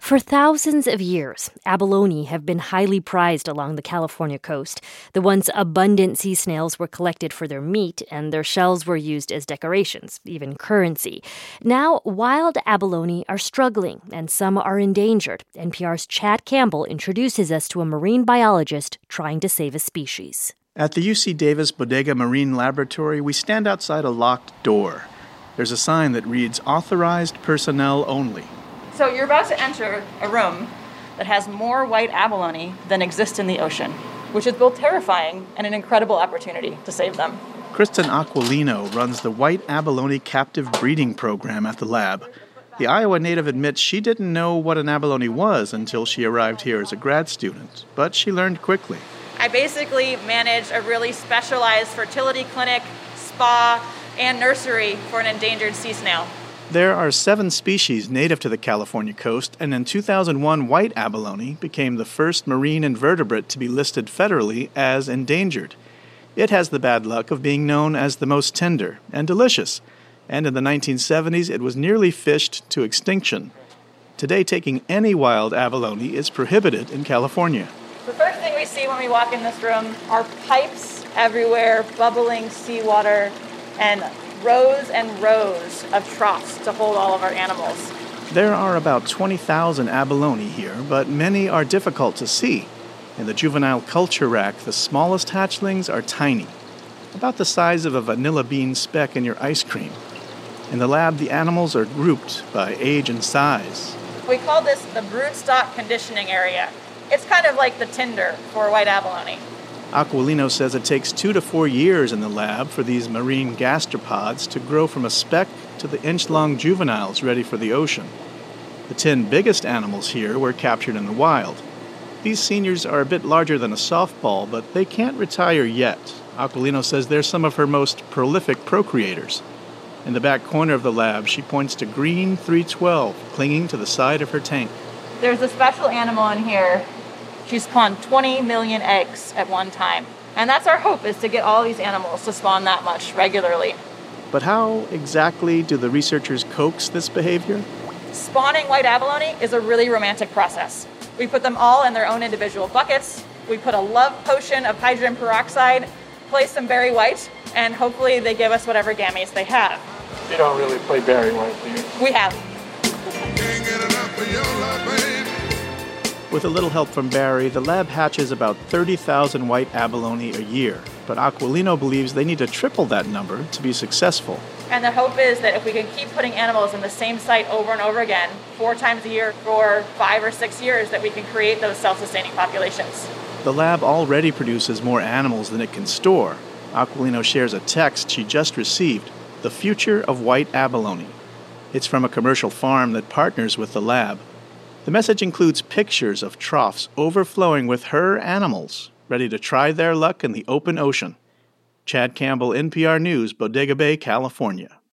For thousands of years, abalone have been highly prized along the California coast. The once abundant sea snails were collected for their meat, and their shells were used as decorations, even currency. Now, wild abalone are struggling, and some are endangered. NPR's Chad Campbell introduces us to a marine biologist trying to save a species. At the UC Davis Bodega Marine Laboratory, we stand outside a locked door. There's a sign that reads, "Authorized personnel only." So you're about to enter a room that has more white abalone than exist in the ocean, which is both terrifying and an incredible opportunity to save them. Kristen Aquilino runs the white abalone captive breeding program at the lab. The Iowa native admits she didn't know what an abalone was until she arrived here as a grad student, but she learned quickly. I basically manage a really specialized fertility clinic, spa, and nursery for an endangered sea snail. There are 7 species native to the California coast, and in 2001, white abalone became the first marine invertebrate to be listed federally as endangered. It has the bad luck of being known as the most tender and delicious, and in the 1970s, it was nearly fished to extinction. Today, taking any wild abalone is prohibited in California. The first thing we see when we walk in this room are pipes everywhere, bubbling seawater, and rows of troughs to hold all of our animals. There are about 20,000 abalone here, but many are difficult to see. In the juvenile culture rack, the smallest hatchlings are tiny, about the size of a vanilla bean speck in your ice cream. In the lab, the animals are grouped by age and size. We call this the broodstock conditioning area. It's kind of like the Tinder for white abalone. Aquilino says it takes 2 to 4 years in the lab for these marine gastropods to grow from a speck to the inch-long juveniles ready for the ocean. The 10 biggest animals here were captured in the wild. These seniors are a bit larger than a softball, but they can't retire yet. Aquilino says they're some of her most prolific procreators. In the back corner of the lab, she points to green 312 clinging to the side of her tank. There's a special animal in here. She spawned 20 million eggs at one time. And that's our hope, is to get all these animals to spawn that much regularly. But how exactly do the researchers coax this behavior? Spawning white abalone is a really romantic process. We put them all in their own individual buckets. We put a love potion of hydrogen peroxide, place some berry white, and hopefully they give us whatever gametes they have. You don't really play berry white, do you? We have. With a little help from Barry, the lab hatches about 30,000 white abalone a year. But Aquilino believes they need to triple that number to be successful. And the hope is that if we can keep putting animals in the same site over and over again, 4 times a year for 5 or 6 years, that we can create those self-sustaining populations. The lab already produces more animals than it can store. Aquilino shares a text she just received, "The Future of White Abalone." It's from a commercial farm that partners with the lab. The message includes pictures of troughs overflowing with her animals, ready to try their luck in the open ocean. Chad Campbell, NPR News, Bodega Bay, California.